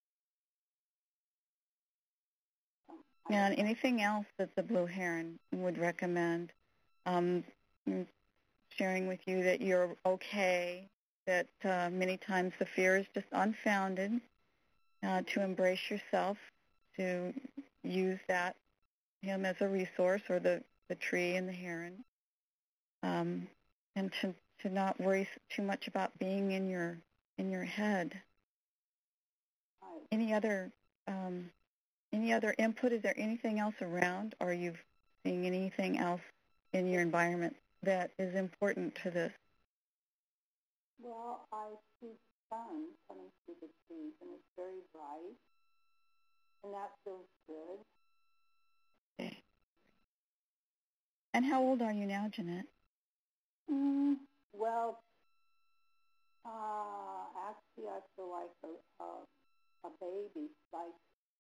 um, And anything else that the blue heron would recommend? Um, sharing with you that you're okay, that uh, many times the fear is just unfounded, uh, to embrace yourself, to use that, him as a resource, or the, the tree and the heron, um, and to, to not worry too much about being in your in your head. I, Any other um, any other input? Is there anything else around? Or are you seeing anything else in your environment that is important to this? well, I see the sun coming through the trees, and it's very bright, and that feels good. Okay. And how old are you now, Jeanette? Mm, well, uh, actually, I feel like a, a, a baby, like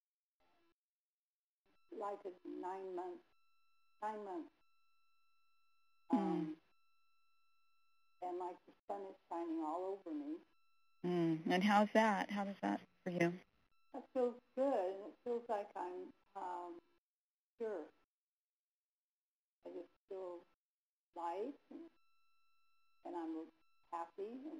like it's nine months, nine months, um, mm. and like the sun is shining all over me. Mm. And how's that? How does that for you? That feels good, and it feels like I'm um, pure. I just feel light, and, and I'm happy, and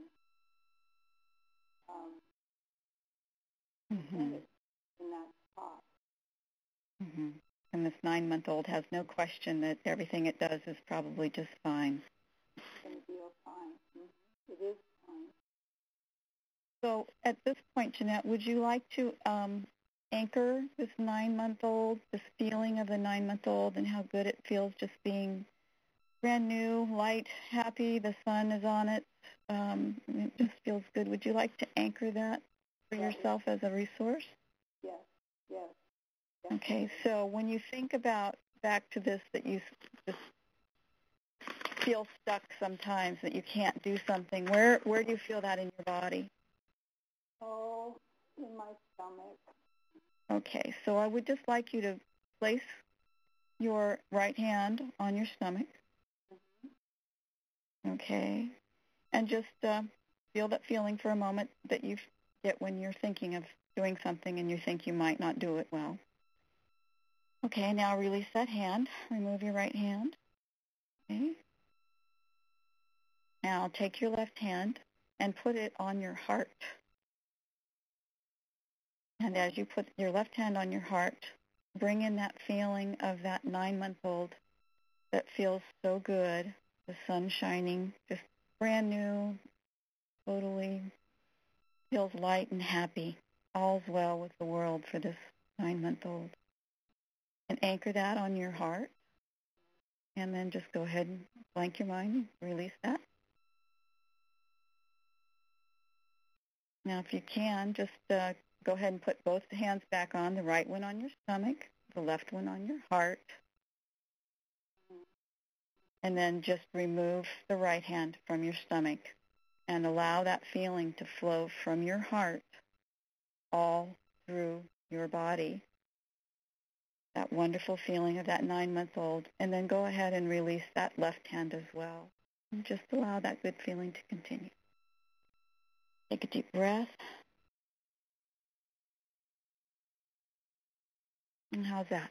um, Mm-hmm. contented in that spot. Mm-hmm. And this nine-month-old has no question that everything it does is probably just fine. It's going to be all fine. Mm-hmm. It is fine. So at this point, Jeanette, would you like to um, anchor this nine-month-old, this feeling of the nine-month-old and how good it feels just being brand new, light, happy, the sun is on it, um, it just feels good. Would you like to anchor that for Yes. yourself as a resource? Yes, yes. yes. Okay, so when you think about back to this, that you just feel stuck sometimes, that you can't do something, where, where do you feel that in your body? Oh, in my stomach. Okay, so I would just like you to place your right hand on your stomach. Okay, and just uh, feel that feeling for a moment that you get when you're thinking of doing something and you think you might not do it well. Okay, now release that hand. Remove your right hand. Okay. Now take your left hand and put it on your heart. And as you put your left hand on your heart, bring in that feeling of that nine-month-old that feels so good, the sun shining, just brand new, totally feels light and happy. All's well with the world for this nine-month-old. And anchor that on your heart. And then just go ahead and blank your mind, release that. Now, if you can, just uh, go ahead and put both hands back on, the right one on your stomach, the left one on your heart. And then just remove the right hand from your stomach and allow that feeling to flow from your heart all through your body. That wonderful feeling of that nine-month-old. And then go ahead and release that left hand as well. And just allow that good feeling to continue. Take a deep breath. And how's that?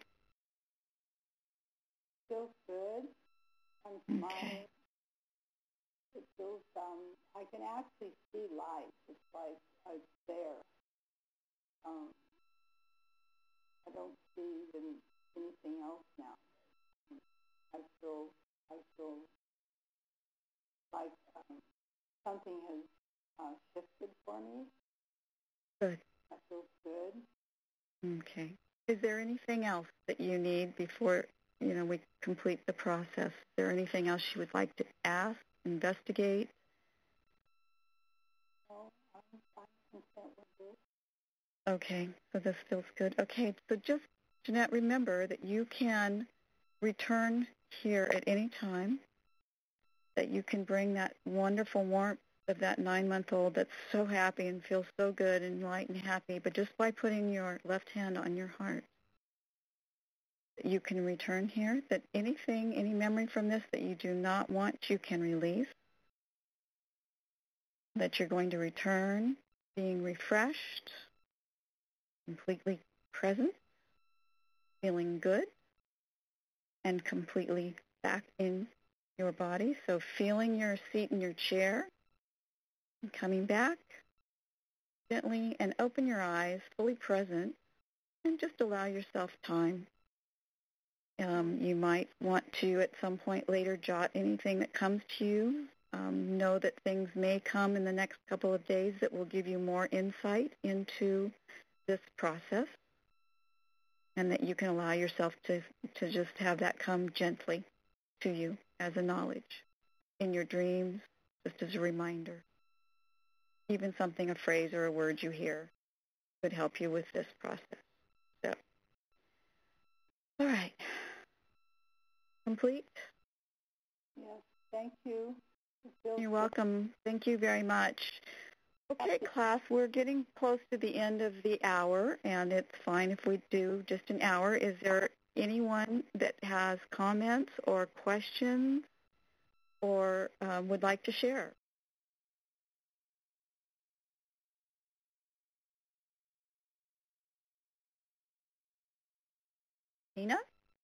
Feels good. I'm smiling. Okay. It feels, um, I can actually see light. It's like it's there. Um, I don't see even anything else now. I feel, I feel like um, something has uh, shifted for me. Good. I feel good. Okay. Is there anything else that you need before, you know, we complete the process? Is there anything else you would like to ask, investigate? No, I'm, I'm content with this. Okay, so this feels good. Okay, so just, Jeanette, remember that you can return here at any time, that you can bring that wonderful warmth of that nine-month-old that's so happy and feels so good and light and happy, but just by putting your left hand on your heart, you can return here, that anything, any memory from this that you do not want, you can release, that you're going to return being refreshed, completely present, feeling good, and completely back in your body. So feeling your seat in your chair, and coming back gently, and open your eyes, fully present, and just allow yourself time. Um, you might want to, at some point later, jot anything that comes to you. Um, know that things may come in the next couple of days that will give you more insight into this process, and that you can allow yourself to, to just have that come gently to you as a knowledge in your dreams, just as a reminder. Even something, a phrase or a word you hear could help you with this process. So, all right. Complete? Yes, thank you. You're welcome. Thank you very much. Okay, class, we're getting close to the end of the hour, and it's fine if we do just an hour. Is there anyone that has comments or questions or um, would like to share? Tina?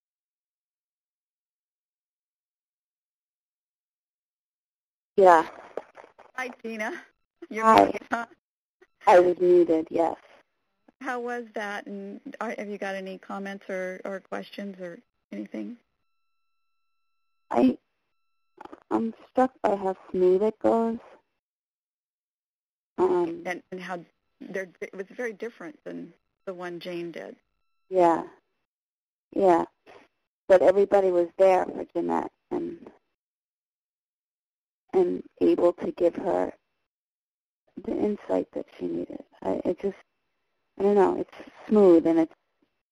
Yeah. Hi, Tina. You're Hi. muted, huh? I was muted, yes. how was that? And are, have you got any comments or, or questions or anything? I, I'm struck by how smooth it goes. Um, and, and how they're, it was very different than the one Jane did. Yeah. Yeah. But everybody was there for Jeanette and and able to give her the insight that she needed. I it just I don't know, it's smooth and it's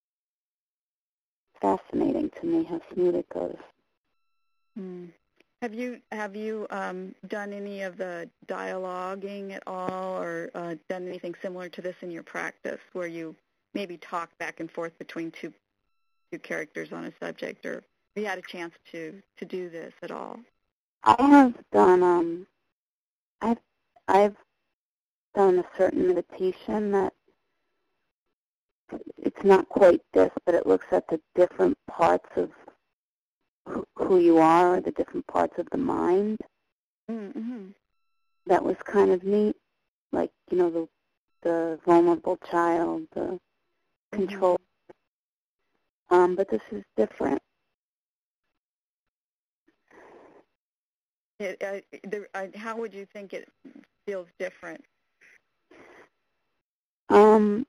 fascinating to me how smooth it goes. Hmm. Have you have you um, done any of the dialoguing at all, or uh, done anything similar to this in your practice, where you maybe talk back and forth between two two characters on a subject, or have you had a chance to, to do this at all? I have done um I've I've done a certain meditation that it's not quite this, but it looks at the different parts of who, who you are, the different parts of the mind. Mm-hmm. That was kind of neat, like, you know, the the vulnerable child, the control. Mm-hmm. Um, but this is different. It, uh, there, uh, how would you think it feels different? Um,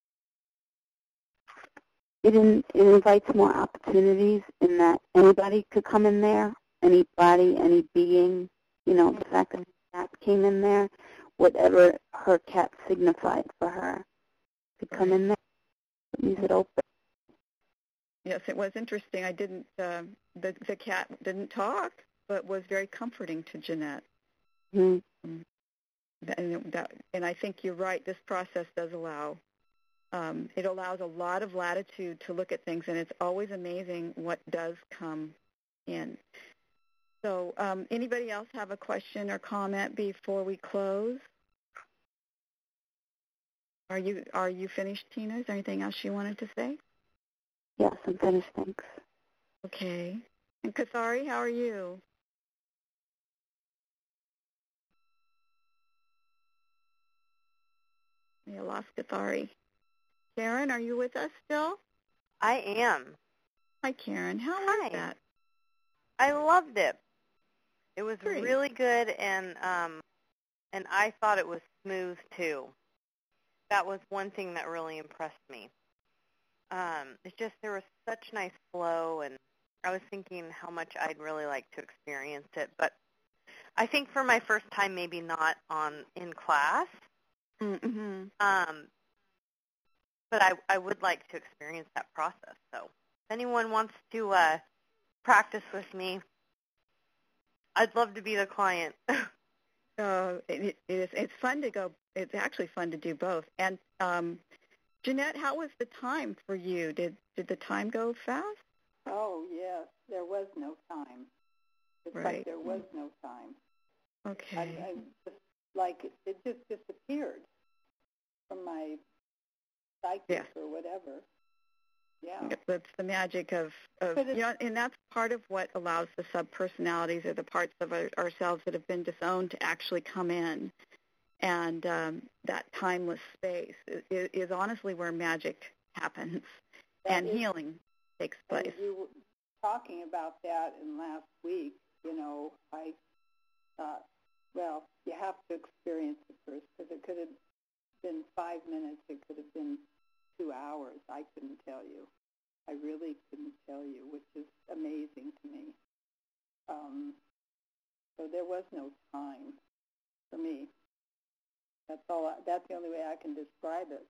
it, in, it invites more opportunities in that anybody could come in there, anybody, any being. You know, the fact that the cat came in there, whatever her cat signified for her, could come in there. It leaves it open. Yes, it was interesting. I didn't. Uh, the the cat didn't talk, but was very comforting to Jeanette. Mm-hmm. And, that, and I think you're right. This process does allow. Um, it allows a lot of latitude to look at things, and it's always amazing what does come in. So, um, anybody else have a question or comment before we close? Are you are you finished, Tina? Is there anything else you wanted to say? Yes, I'm finished. Thanks. Okay. And Kathari, how are you? Yeah, lost Kathari. Karen, are you with us still? I am. Hi, Karen. How Hi. was that? I loved it. It was Great. really good, and um, and I thought it was smooth too. That was one thing that really impressed me. Um, it's just there was such nice flow, and I was thinking how much I'd really like to experience it. But I think for my first time, maybe not on in class. Mm-hmm. Um, but I, I would like to experience that process. So if anyone wants to uh, practice with me, I'd love to be the client. uh, it, it is. It's fun to go. It's actually fun to do both. And um, Jeanette, how was the time for you? Did did the time go fast? Oh yes, there was no time. It's right. like there was no time. Okay. I, I just, like it, it just disappeared from my psyche yeah. or whatever. Yeah. That's the magic of, of you know, and that's part of what allows the subpersonalities or the parts of our, ourselves that have been disowned to actually come in. And um, that timeless space is, is honestly where magic happens that and is, healing takes place. And you were talking about that in last week. You know, I thought, well, you have to experience it first, because it could have been five minutes. It could have been two hours. I couldn't tell you. I really couldn't tell you, which is amazing to me. Um, so there was no time for me. That's all. I, that's the only way I can describe it.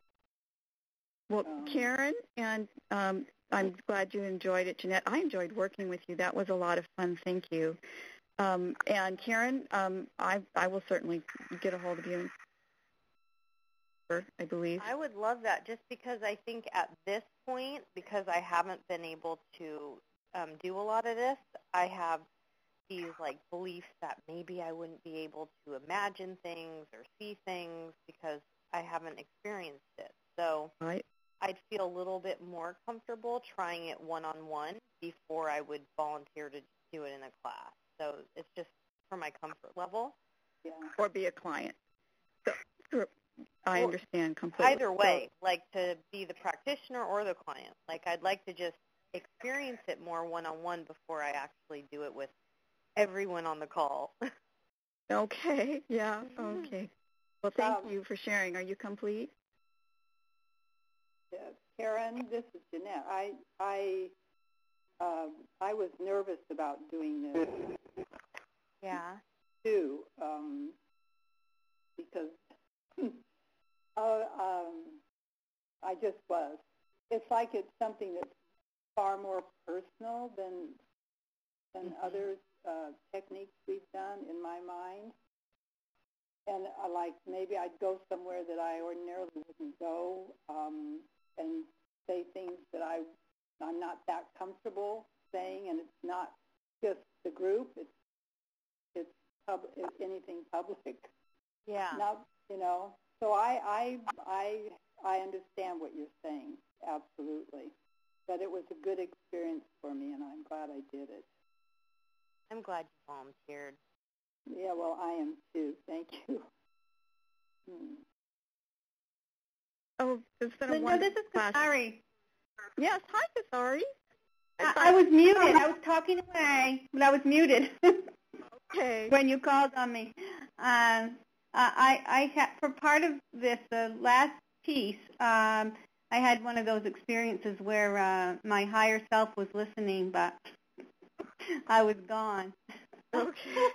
Well, um, Karen, and um, I'm glad you enjoyed it, Jeanette. I enjoyed working with you. That was a lot of fun. Thank you. Um, and Karen, um, I, I will certainly get a hold of you, I believe. I would love that, just because I think at this point, because I haven't been able to um, do a lot of this, I have these like beliefs that maybe I wouldn't be able to imagine things or see things because I haven't experienced it. So right. I'd feel a little bit more comfortable trying it one-on-one before I would volunteer to do it in a class. So it's just for my comfort level. Yeah. Or be a client. So, I Or understand completely. either way, like to be the practitioner or the client. Like I'd like to just experience it more one-on-one before I actually do it with everyone on the call. Okay, yeah, okay. Well, thank Um, you for sharing. Are you complete? Yeah, Karen, this is Jeanette. I I um, I was nervous about doing this Yeah. too um, because uh, um, I just was. It's like it's something that's far more personal than than Mhm. other uh, techniques we've done in my mind. And uh, like maybe I'd go somewhere that I ordinarily wouldn't go um, and say things that I, I'm not that comfortable saying, and it's not just the group, it's it's, pub, it's anything public. Yeah. Not, you know, so I, I, I, I understand what you're saying, absolutely. But it was a good experience for me, and I'm glad I did it. I'm glad you volunteered. Yeah, well, I am too. Thank you. Hmm. Oh, it's been a Linda, wonderful this is class. Kasari. Yes, hi, Kasari. I, I was muted. I was talking away, but I was muted Okay. when you called on me. Um, I, I had, for part of this, the last piece, um, I had one of those experiences where uh, my higher self was listening, but I was gone. Okay.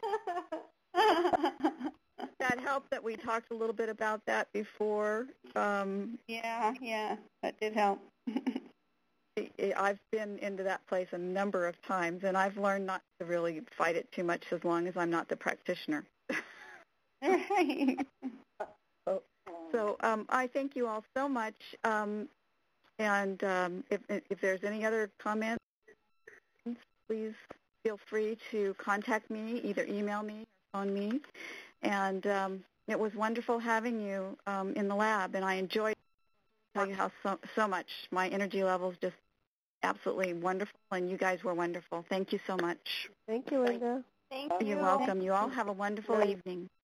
That helped that we talked a little bit about that before. Um, yeah, yeah, that did help. I've been into that place a number of times, and I've learned not to really fight it too much as long as I'm not the practitioner. Right. So um, I thank you all so much. Um, and um, if, if there's any other comments, please feel free to contact me, either email me or phone me. And um, it was wonderful having you um, in the lab, and I enjoyed tell you how so, so much. My energy levels just absolutely wonderful, and you guys were wonderful. Thank you so much. Thank you, Linda. Thank you. You're welcome. You all have a wonderful evening.